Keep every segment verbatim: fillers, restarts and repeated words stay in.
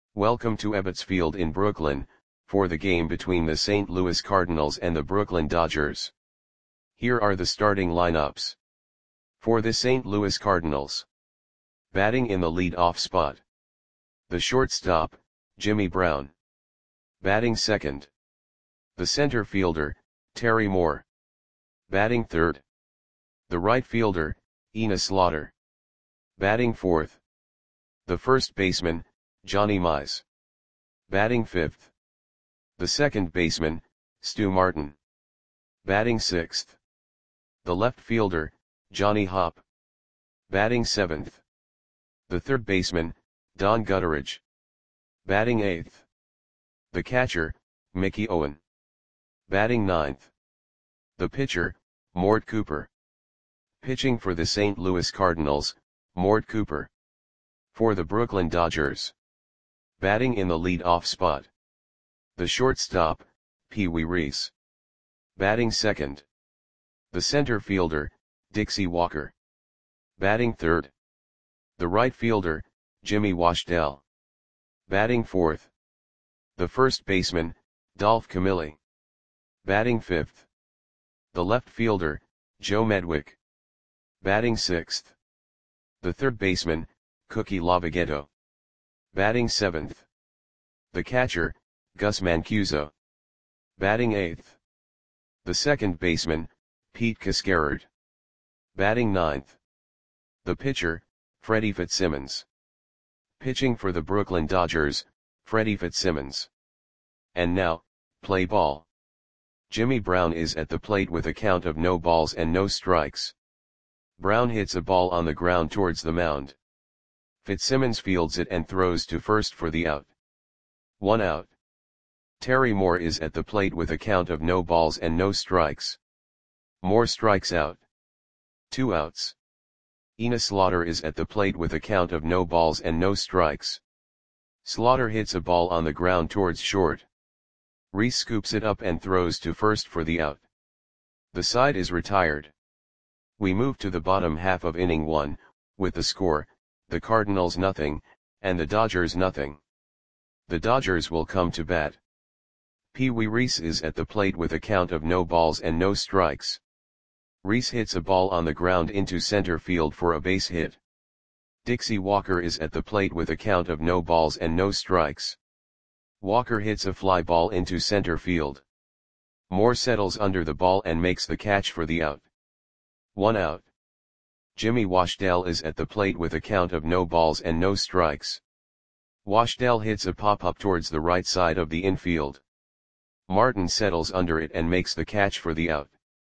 Welcome to Ebbets Field in Brooklyn, for the game between the Saint Louis Cardinals and the Brooklyn Dodgers. Here are the starting lineups. For the Saint Louis Cardinals. Batting in the lead-off spot. The shortstop, Jimmy Brown. Batting second. The center fielder, Terry Moore. Batting third. The right fielder, Enos Slaughter. Batting fourth. The first baseman, Johnny Mize. Batting fifth. The second baseman, Stu Martin. Batting sixth. The left fielder, Johnny Hopp. Batting seventh. The third baseman, Don Gutteridge. Batting eighth. The catcher, Mickey Owen. Batting ninth. The pitcher, Mort Cooper. Pitching for the Saint Louis Cardinals, Mort Cooper. For the Brooklyn Dodgers. Batting in the lead-off spot. The shortstop, Pee Wee Reese. Batting second. The center fielder, Dixie Walker. Batting third. The right fielder, Jimmy Washdell. Batting fourth. The first baseman, Dolph Camilli. Batting fifth. The left fielder, Joe Medwick. Batting sixth. The third baseman, Cookie Lavagetto. Batting seventh. The catcher, Gus Mancuso. Batting eighth. The second baseman, Pete Cascarard. Batting ninth. The pitcher, Freddie Fitzsimmons. Pitching for the Brooklyn Dodgers, Freddie Fitzsimmons. And now, play ball. Jimmy Brown is at the plate with a count of no balls and no strikes. Brown hits a ball on the ground towards the mound. Fitzsimmons fields it and throws to first for the out. One out. Terry Moore is at the plate with a count of no balls and no strikes. Moore strikes out. Two outs. Enos Slaughter is at the plate with a count of no balls and no strikes. Slaughter hits a ball on the ground towards short. Reese scoops it up and throws to first for the out. The side is retired. We move to the bottom half of inning one, with the score, the Cardinals nothing, and the Dodgers nothing. The Dodgers will come to bat. Pee Wee Reese is at the plate with a count of no balls and no strikes. Reese hits a ball on the ground into center field for a base hit. Dixie Walker is at the plate with a count of no balls and no strikes. Walker hits a fly ball into center field. Moore settles under the ball and makes the catch for the out. One out. Jimmy Washdell is at the plate with a count of no balls and no strikes. Washdell hits a pop-up towards the right side of the infield. Martin settles under it and makes the catch for the out.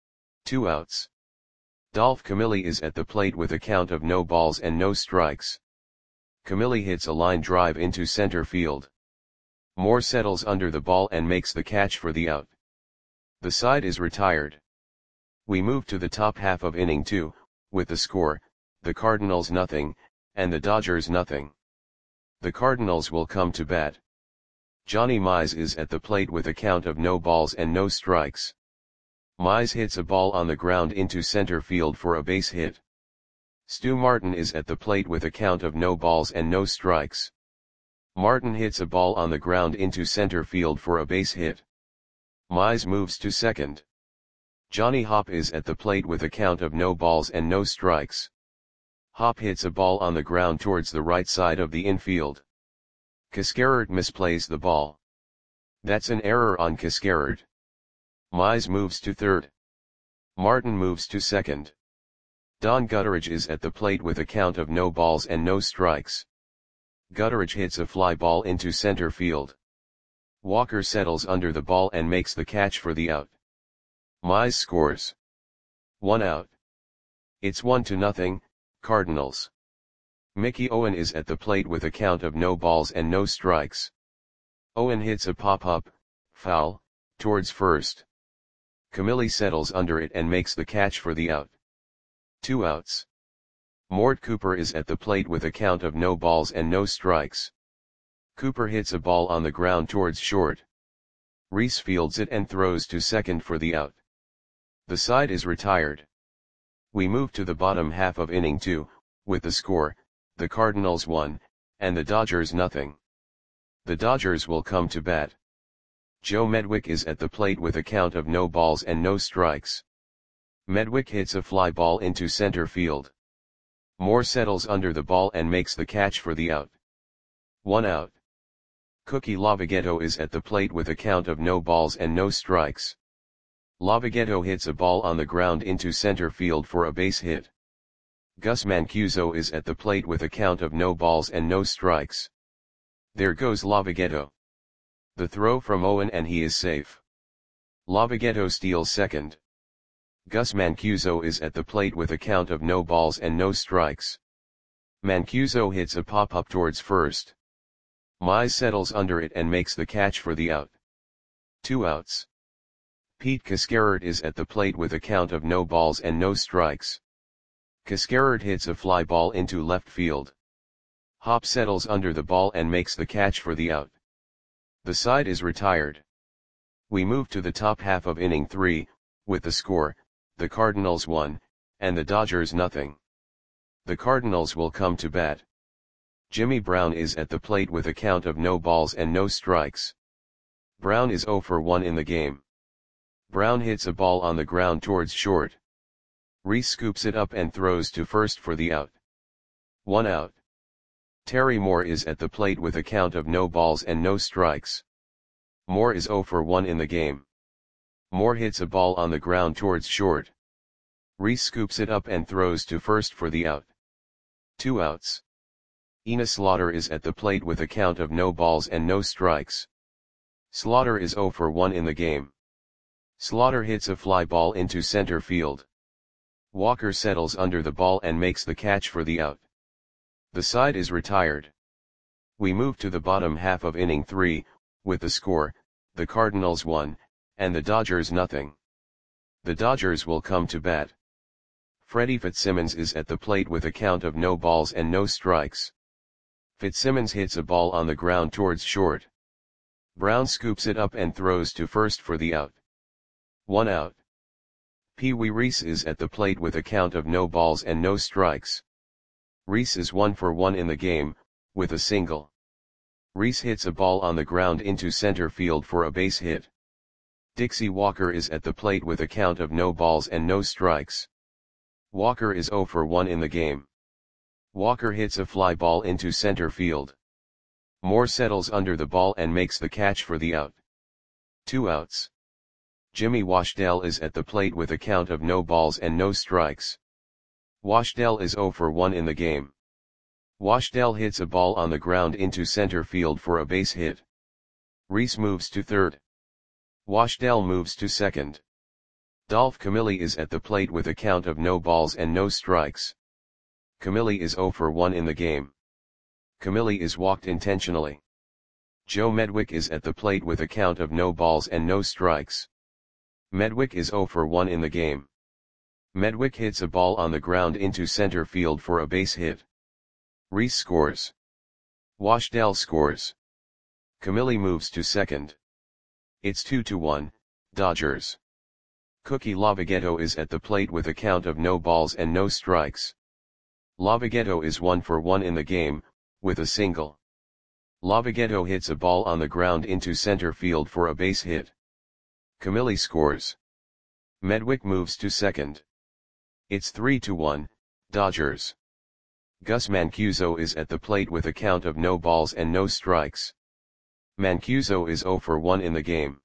Two outs. Dolph Camilli is at the plate with a count of no balls and no strikes. Camilli hits a line drive into center field. Moore settles under the ball and makes the catch for the out. The side is retired. We move to the top half of inning two, with the score, the Cardinals nothing, and the Dodgers nothing. The Cardinals will come to bat. Johnny Mize is at the plate with a count of no balls and no strikes. Mize hits a ball on the ground into center field for a base hit. Stu Martin is at the plate with a count of no balls and no strikes. Martin hits a ball on the ground into center field for a base hit. Mize moves to second. Johnny Hopp is at the plate with a count of no balls and no strikes. Hopp hits a ball on the ground towards the right side of the infield. Cascarard misplays the ball. That's an error on Cascarard. Mize moves to third. Martin moves to second. Don Gutteridge is at the plate with a count of no balls and no strikes. Gutteridge hits a fly ball into center field. Walker settles under the ball and makes the catch for the out. Mize scores. One out. It's one to nothing, Cardinals. Mickey Owen is at the plate with a count of no balls and no strikes. Owen hits a pop-up, foul, towards first. Camilli settles under it and makes the catch for the out. Two outs. Mort Cooper is at the plate with a count of no balls and no strikes. Cooper hits a ball on the ground towards short. Reese fields it and throws to second for the out. The side is retired. We move to the bottom half of inning two, with the score, the Cardinals one, and the Dodgers nothing. The Dodgers will come to bat. Joe Medwick is at the plate with a count of no balls and no strikes. Medwick hits a fly ball into center field. Moore settles under the ball and makes the catch for the out. One out. Cookie Lavagetto is at the plate with a count of no balls and no strikes. Lavagetto hits a ball on the ground into center field for a base hit. Gus Mancuso is at the plate with a count of no balls and no strikes. There goes Lavagetto. The throw from Owen and he is safe. Lavagetto steals second. Gus Mancuso is at the plate with a count of no balls and no strikes. Mancuso hits a pop-up towards first. Mize settles under it and makes the catch for the out. Two outs. Pete Cascarert is at the plate with a count of no balls and no strikes. Cascarert hits a fly ball into left field. Hop settles under the ball and makes the catch for the out. The side is retired. We move to the top half of inning three, with the score, the Cardinals one, and the Dodgers nothing. The Cardinals will come to bat. Jimmy Brown is at the plate with a count of no balls and no strikes. Brown is zero for one in the game. Brown hits a ball on the ground towards short. Reese scoops it up and throws to first for the out. One out. Terry Moore is at the plate with a count of no balls and no strikes. Moore is zero for one in the game. Moore hits a ball on the ground towards short. Reese scoops it up and throws to first for the out. Two outs. Enos Slaughter is at the plate with a count of no balls and no strikes. Slaughter is zero for one in the game. Slaughter hits a fly ball into center field. Walker settles under the ball and makes the catch for the out. The side is retired. We move to the bottom half of inning three, with the score, the Cardinals one, and the Dodgers nothing. The Dodgers will come to bat. Freddie Fitzsimmons is at the plate with a count of no balls and no strikes. Fitzsimmons hits a ball on the ground towards short. Brown scoops it up and throws to first for the out. One out. Pee Wee Reese is at the plate with a count of no balls and no strikes. Reese is one for one in the game, with a single. Reese hits a ball on the ground into center field for a base hit. Dixie Walker is at the plate with a count of no balls and no strikes. Walker is zero for one in the game. Walker hits a fly ball into center field. Moore settles under the ball and makes the catch for the out. Two outs. Jimmy Washdell is at the plate with a count of no balls and no strikes. Washdell is zero for one in the game. Washdell hits a ball on the ground into center field for a base hit. Reese moves to third. Washdell moves to second. Dolph Camilli is at the plate with a count of no balls and no strikes. Camilli is zero for one in the game. Camilli is walked intentionally. Joe Medwick is at the plate with a count of no balls and no strikes. Medwick is zero for one in the game. Medwick hits a ball on the ground into center field for a base hit. Reese scores. Washdell scores. Camilli moves to second. It's two to one, Dodgers. Cookie Lavagetto is at the plate with a count of no balls and no strikes. Lavagetto is one for one in the game, with a single. Lavagetto hits a ball on the ground into center field for a base hit. Camilli scores. Medwick moves to second. It's three to one, Dodgers. Gus Mancuso is at the plate with a count of no balls and no strikes. Mancuso is zero for one in the game.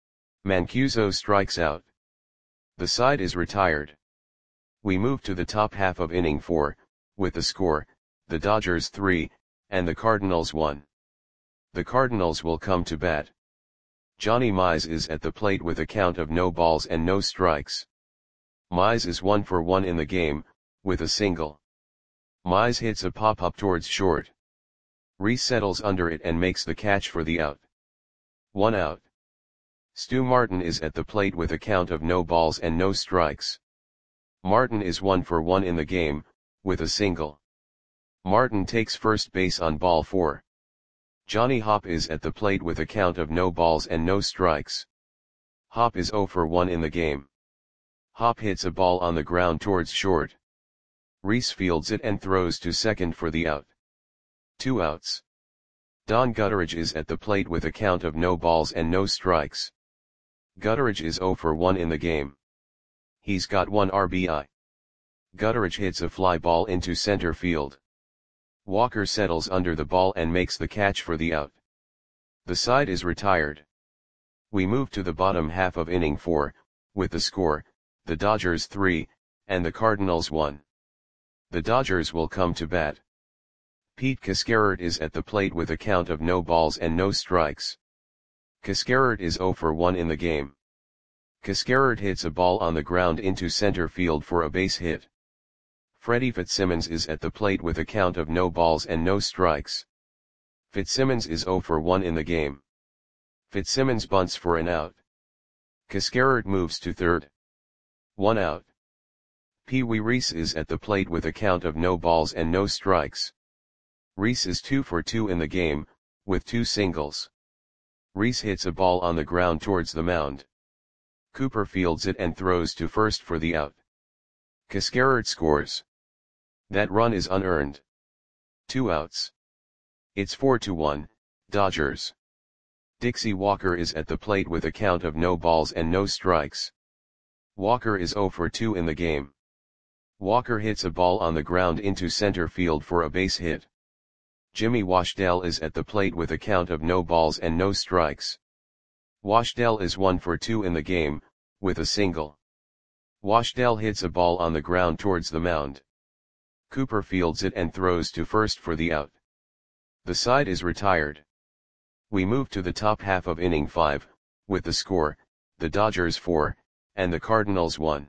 Mancuso strikes out. The side is retired. We move to the top half of inning four, with the score, the Dodgers three, and the Cardinals one. The Cardinals will come to bat. Johnny Mize is at the plate with a count of no balls and no strikes. Mize is one for one in the game, with a single. Mize hits a pop-up towards short. Reese settles under it and makes the catch for the out. One out. Stu Martin is at the plate with a count of no balls and no strikes. Martin is one for one in the game, with a single. Martin takes first base on ball four. Johnny Hop is at the plate with a count of no balls and no strikes. Hop is zero for one in the game. Hop hits a ball on the ground towards short. Reese fields it and throws to second for the out. Two outs. Don Gutteridge is at the plate with a count of no balls and no strikes. Gutteridge is zero for one in the game. He's got one R B I. Gutteridge hits a fly ball into center field. Walker settles under the ball and makes the catch for the out. The side is retired. We move to the bottom half of inning four, with the score, the Dodgers three, and the Cardinals one. The Dodgers will come to bat. Pete Cascarert is at the plate with a count of no balls and no strikes. Cascarert is zero for one in the game. Cascarert hits a ball on the ground into center field for a base hit. Freddie Fitzsimmons is at the plate with a count of no balls and no strikes. Fitzsimmons is zero for one in the game. Fitzsimmons bunts for an out. Cascarert moves to third. One out. Pee Wee Reese is at the plate with a count of no balls and no strikes. Reese is two for two in the game, with two singles. Reese hits a ball on the ground towards the mound. Cooper fields it and throws to first for the out. Cascarert scores. That run is unearned. Two outs. It's four to one, Dodgers. Dixie Walker is at the plate with a count of no balls and no strikes. Walker is zero for two in the game. Walker hits a ball on the ground into center field for a base hit. Jimmy Washdale is at the plate with a count of no balls and no strikes. Washdale is one for two in the game, with a single. Washdale hits a ball on the ground towards the mound. Cooper fields it and throws to first for the out. The side is retired. We move to the top half of inning five, with the score, the Dodgers four, and the Cardinals one.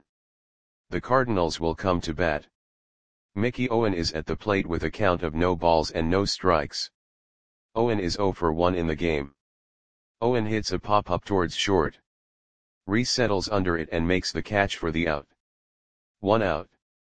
The Cardinals will come to bat. Mickey Owen is at the plate with a count of no balls and no strikes. Owen is zero for one in the game. Owen hits a pop-up towards short. Reese settles under it and makes the catch for the out. One out.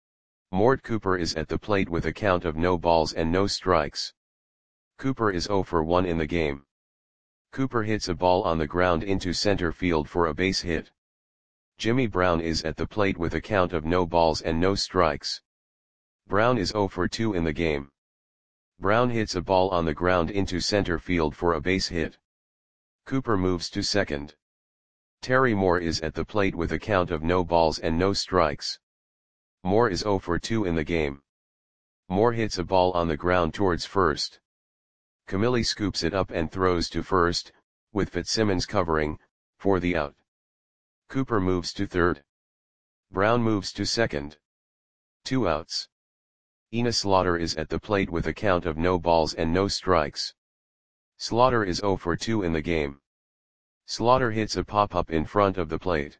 Mort Cooper is at the plate with a count of no balls and no strikes. Cooper is zero for one in the game. Cooper hits a ball on the ground into center field for a base hit. Jimmy Brown is at the plate with a count of no balls and no strikes. Brown is zero for two in the game. Brown hits a ball on the ground into center field for a base hit. Cooper moves to second. Terry Moore is at the plate with a count of no balls and no strikes. Moore is zero for two in the game. Moore hits a ball on the ground towards first. Camilli scoops it up and throws to first, with Fitzsimmons covering, for the out. Cooper moves to third. Brown moves to second. Two outs. Enos Slaughter is at the plate with a count of no balls and no strikes. Slaughter is zero for two in the game. Slaughter hits a pop-up in front of the plate.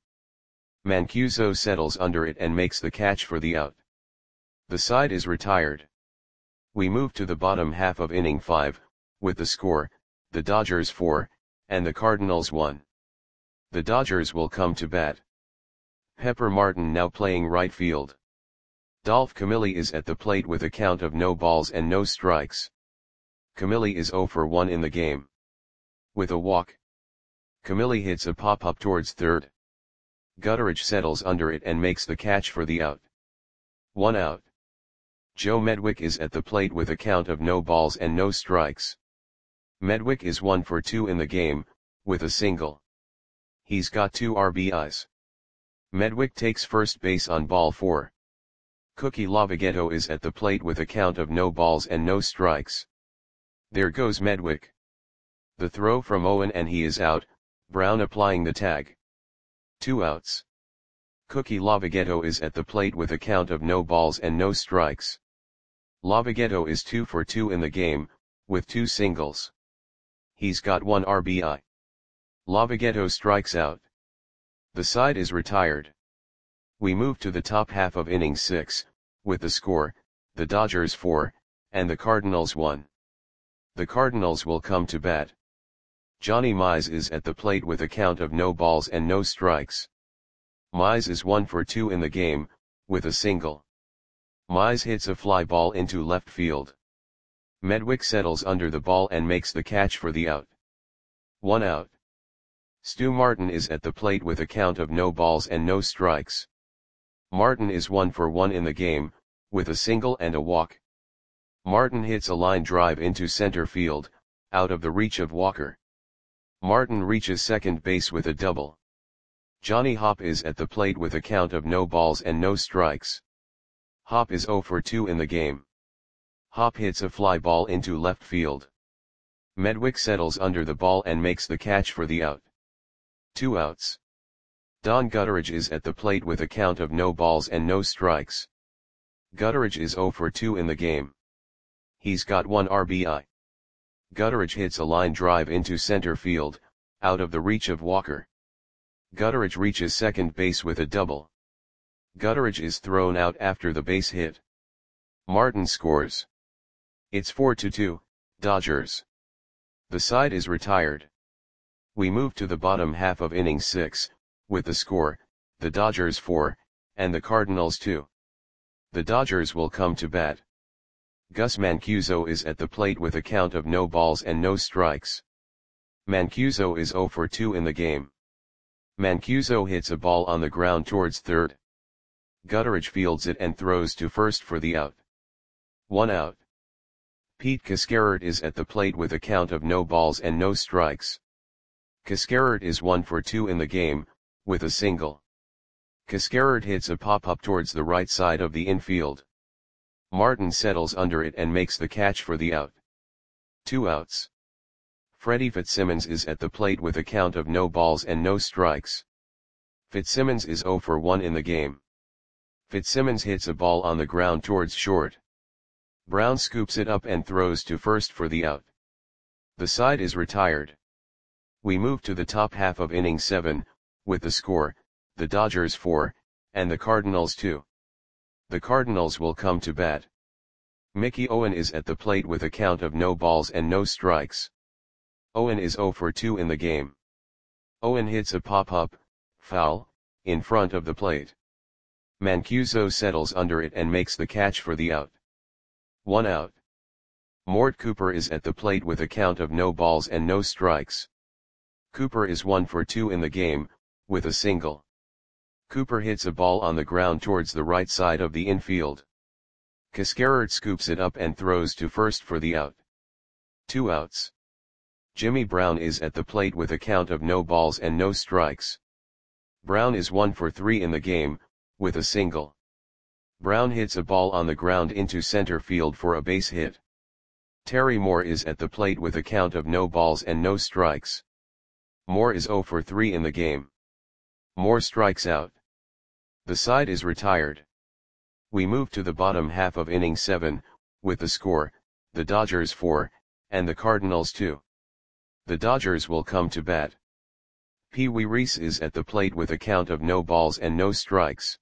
Mancuso settles under it and makes the catch for the out. The side is retired. We move to the bottom half of inning five, with the score, the Dodgers four, and the Cardinals one. The Dodgers will come to bat. Pepper Martin now playing right field. Dolph Camilli is at the plate with a count of no balls and no strikes. Camilli is zero for one in the game. With a walk. Camilli hits a pop-up towards third. Gutteridge settles under it and makes the catch for the out. One out. Joe Medwick is at the plate with a count of no balls and no strikes. Medwick is one for two in the game, with a single. He's got two R B Is. Medwick takes first base on ball four. Cookie Lavagetto is at the plate with a count of no balls and no strikes. There goes Medwick. The throw from Owen and he is out, Brown applying the tag. Two outs. Cookie Lavagetto is at the plate with a count of no balls and no strikes. Lavagetto is two for two in the game, with two singles. He's got one R B I. Lavagetto strikes out. The side is retired. We move to the top half of inning six, with the score, the Dodgers four, and the Cardinals one. The Cardinals will come to bat. Johnny Mize is at the plate with a count of no balls and no strikes. Mize is one for two in the game, with a single. Mize hits a fly ball into left field. Medwick settles under the ball and makes the catch for the out. One out. Stu Martin is at the plate with a count of no balls and no strikes. Martin is one for one in the game, with a single and a walk. Martin hits a line drive into center field, out of the reach of Walker. Martin reaches second base with a double. Johnny Hopp is at the plate with a count of no balls and no strikes. Hopp is oh for two in the game. Hopp hits a fly ball into left field. Medwick settles under the ball and makes the catch for the out. Two outs. Don Gutteridge is at the plate with a count of no balls and no strikes. Gutteridge is oh for two in the game. He's got one R B I. Gutteridge hits a line drive into center field, out of the reach of Walker. Gutteridge reaches second base with a double. Gutteridge is thrown out after the base hit. Martin scores. It's four to two, Dodgers. The side is retired. We move to the bottom half of inning six, with the score, the Dodgers four, and the Cardinals two. The Dodgers will come to bat. Gus Mancuso is at the plate with a count of no balls and no strikes. Mancuso is oh for two in the game. Mancuso hits a ball on the ground towards third. Gutteridge fields it and throws to first for the out. One out. Pete Cascarert is at the plate with a count of no balls and no strikes. Cascarert is one for two in the game, with a single. Cascarert hits a pop-up towards the right side of the infield. Martin settles under it and makes the catch for the out. Two outs. Freddie Fitzsimmons is at the plate with a count of no balls and no strikes. Fitzsimmons is oh for one in the game. Fitzsimmons hits a ball on the ground towards short. Brown scoops it up and throws to first for the out. The side is retired. We move to the top half of inning seven, with the score, the Dodgers four, and the Cardinals two. The Cardinals will come to bat. Mickey Owen is at the plate with a count of no balls and no strikes. Owen is oh for two in the game. Owen hits a pop-up, foul, in front of the plate. Mancuso settles under it and makes the catch for the out. One out. Mort Cooper is at the plate with a count of no balls and no strikes. Cooper is one for two in the game, with a single. Cooper hits a ball on the ground towards the right side of the infield. Cascarert scoops it up and throws to first for the out. Two outs. Jimmy Brown is at the plate with a count of no balls and no strikes. Brown is one for three in the game, with a single. Brown hits a ball on the ground into center field for a base hit. Terry Moore is at the plate with a count of no balls and no strikes. Moore is oh for three in the game. Moore strikes out. The side is retired. We move to the bottom half of inning seven, with the score, the Dodgers four, and the Cardinals two. The Dodgers will come to bat. Pee Wee Reese is at the plate with a count of no balls and no strikes.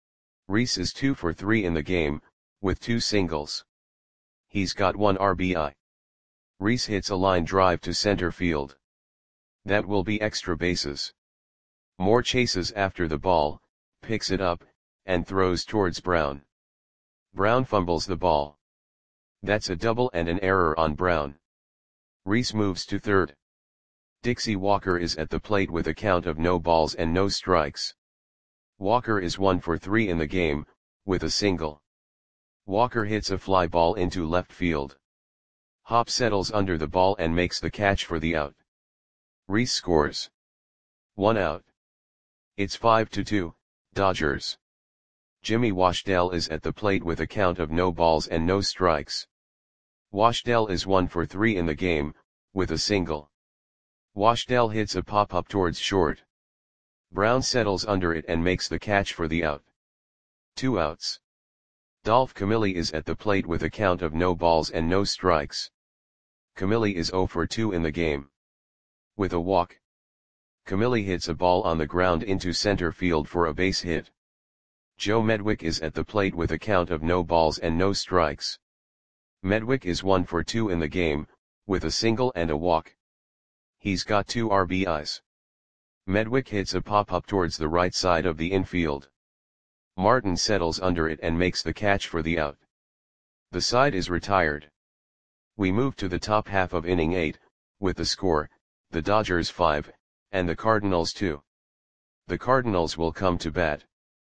Reese is two for three in the game, with two singles. He's got one R B I. Reese hits a line drive to center field. That will be extra bases. Moore chases after the ball, picks it up, and throws towards Brown. Brown fumbles the ball. That's a double and an error on Brown. Reese moves to third. Dixie Walker is at the plate with a count of no balls and no strikes. Walker is one for three in the game, with a single. Walker hits a fly ball into left field. Hopp settles under the ball and makes the catch for the out. Reese scores. One out. It's five to two, Dodgers. Jimmy Washdell is at the plate with a count of no balls and no strikes. Washdell is one for three in the game, with a single. Washdell hits a pop-up towards short. Brown settles under it and makes the catch for the out. Two outs. Dolph Camilli is at the plate with a count of no balls and no strikes. Camilli is oh for two in the game. With a walk. Camilli hits a ball on the ground into center field for a base hit. Joe Medwick is at the plate with a count of no balls and no strikes. Medwick is one for two in the game, with a single and a walk. He's got two R B Is. Medwick hits a pop-up towards the right side of the infield. Martin settles under it and makes the catch for the out. The side is retired. We move to the top half of inning eight, with the score, the Dodgers five, and the Cardinals two. The Cardinals will come to bat.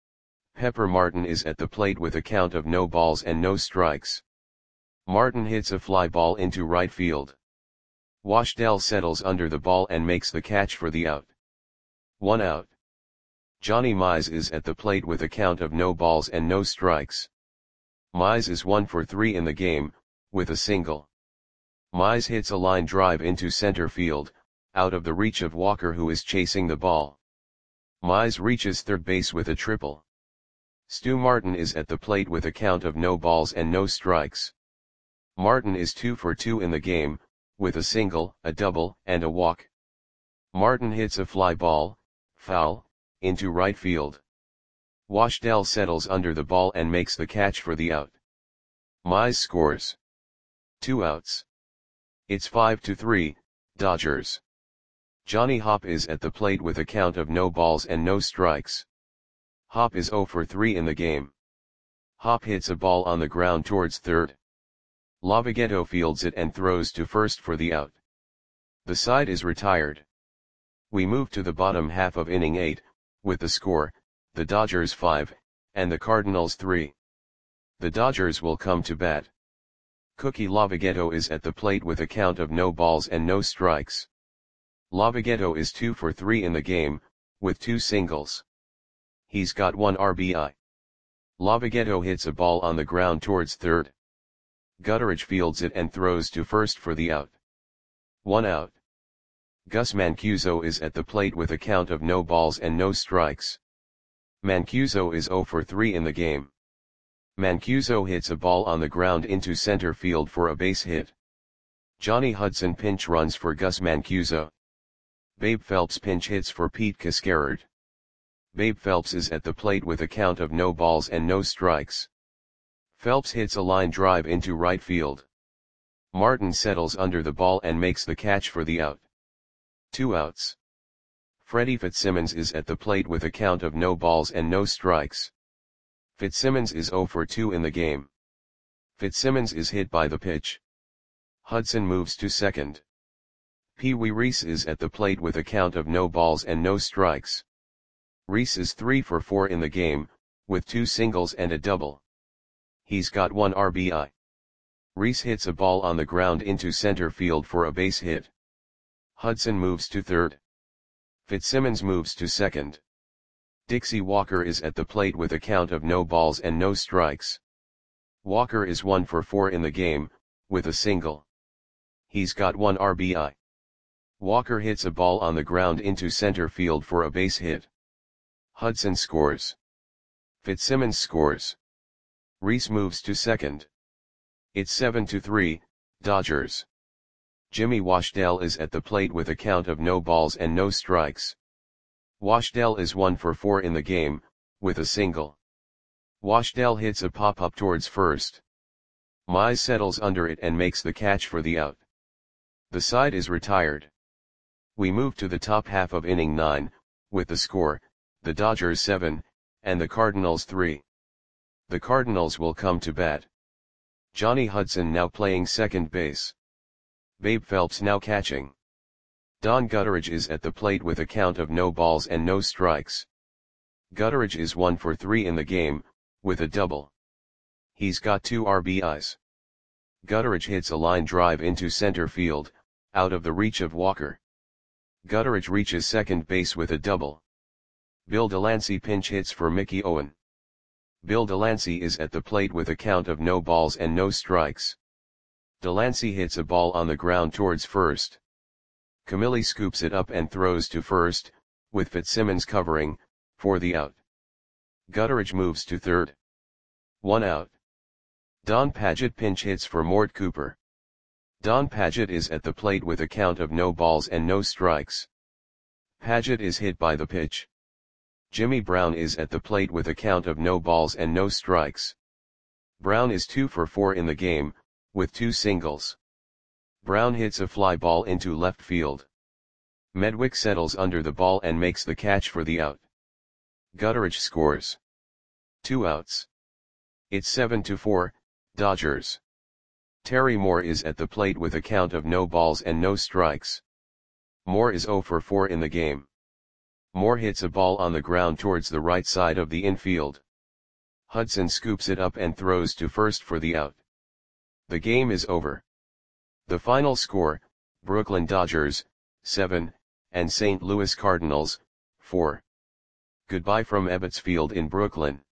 Pepper Martin is at the plate with a count of no balls and no strikes. Martin hits a fly ball into right field. Washdell settles under the ball and makes the catch for the out. One out. Johnny Mize is at the plate with a count of no balls and no strikes. Mize is one for three in the game, with a single. Mize hits a line drive into center field, out of the reach of Walker, who is chasing the ball. Mize reaches third base with a triple. Stu Martin is at the plate with a count of no balls and no strikes. Martin is two for two in the game, with a single, a double, and a walk. Martin hits a fly ball, foul, into right field. Washdell settles under the ball and makes the catch for the out. Mize scores. Two outs. It's five to three, Dodgers. Johnny Hopp is at the plate with a count of no balls and no strikes. Hopp is zero for three in the game. Hopp hits a ball on the ground towards third. Lavagetto fields it and throws to first for the out. The side is retired. We move to the bottom half of inning eight, with the score, the Dodgers five, and the Cardinals three. The Dodgers will come to bat. Cookie Lavagetto is at the plate with a count of no balls and no strikes. Lavagetto is two for three in the game, with two singles. He's got one R B I. Lavagetto hits a ball on the ground towards third. Gutteridge fields it and throws to first for the out. One out. Gus Mancuso is at the plate with a count of no balls and no strikes. Mancuso is zero for three in the game. Mancuso hits a ball on the ground into center field for a base hit. Johnny Hudson pinch runs for Gus Mancuso. Babe Phelps pinch hits for Pete Cascarard. Babe Phelps is at the plate with a count of no balls and no strikes. Phelps hits a line drive into right field. Martin settles under the ball and makes the catch for the out. Two outs. Freddie Fitzsimmons is at the plate with a count of no balls and no strikes. Fitzsimmons is zero for two in the game. Fitzsimmons is hit by the pitch. Hudson moves to second. Pee Wee Reese is at the plate with a count of no balls and no strikes. Reese is three for four in the game, with two singles and a double. He's got one R B I. Reese hits a ball on the ground into center field for a base hit. Hudson moves to third. Fitzsimmons moves to second. Dixie Walker is at the plate with a count of no balls and no strikes. Walker is one for four in the game, with a single. He's got one R B I. Walker hits a ball on the ground into center field for a base hit. Hudson scores. Fitzsimmons scores. Reese moves to second. It's seven to three, Dodgers. Jimmy Washdell is at the plate with a count of no balls and no strikes. Washdell is one for four in the game, with a single. Washdell hits a pop-up towards first. Mize settles under it and makes the catch for the out. The side is retired. We move to the top half of inning nine, with the score, the Dodgers seven, and the Cardinals three. The Cardinals will come to bat. Johnny Hudson now playing second base. Babe Phelps now catching. Don Gutteridge is at the plate with a count of no balls and no strikes. Gutteridge is one for three in the game, with a double. He's got two R B Is. Gutteridge hits a line drive into center field, out of the reach of Walker. Gutteridge reaches second base with a double. Bill Delancey pinch hits for Mickey Owen. Bill Delancey is at the plate with a count of no balls and no strikes. Delancey hits a ball on the ground towards first. Camilli scoops it up and throws to first, with Fitzsimmons covering, for the out. Gutteridge moves to third. One out. Don Padgett pinch hits for Mort Cooper. Don Padgett is at the plate with a count of no balls and no strikes. Padgett is hit by the pitch. Jimmy Brown is at the plate with a count of no balls and no strikes. Brown is two for four in the game, with two singles. Brown hits a fly ball into left field. Medwick settles under the ball and makes the catch for the out. Gutteridge scores. Two outs. It's seven to four, Dodgers. Terry Moore is at the plate with a count of no balls and no strikes. Moore is zero for four in the game. Moore hits a ball on the ground towards the right side of the infield. Hudson scoops it up and throws to first for the out. The game is over. The final score, Brooklyn Dodgers, seven, and Saint Louis Cardinals, four. Goodbye from Ebbets Field in Brooklyn.